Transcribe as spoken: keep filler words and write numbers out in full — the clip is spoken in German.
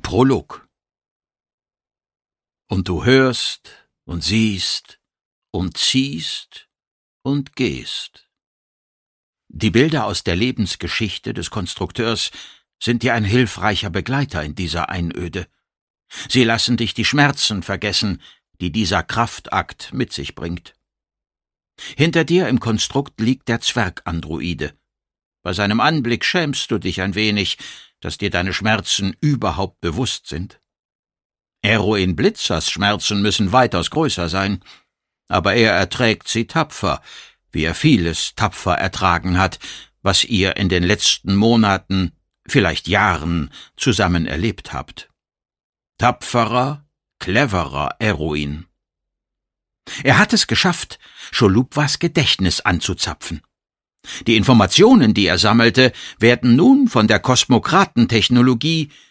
Prolog. Und du hörst und siehst und ziehst und gehst. Die Bilder aus der Lebensgeschichte des Konstrukteurs sind dir ein hilfreicher Begleiter in dieser Einöde. Sie lassen dich die Schmerzen vergessen, die dieser Kraftakt mit sich bringt. Hinter dir im Konstrukt liegt der Zwergandroide. Bei seinem Anblick schämst du dich ein wenig, dass dir deine Schmerzen überhaupt bewusst sind. Eroin Blitzers Schmerzen müssen weitaus größer sein, aber er erträgt sie tapfer, wie er vieles tapfer ertragen hat, was ihr in den letzten Monaten, vielleicht Jahren, zusammen erlebt habt. Tapferer, cleverer Eroin. Er hat es geschafft, Cholupwas Gedächtnis anzuzapfen. Die Informationen, die er sammelte, werden nun von der Kosmokratentechnologie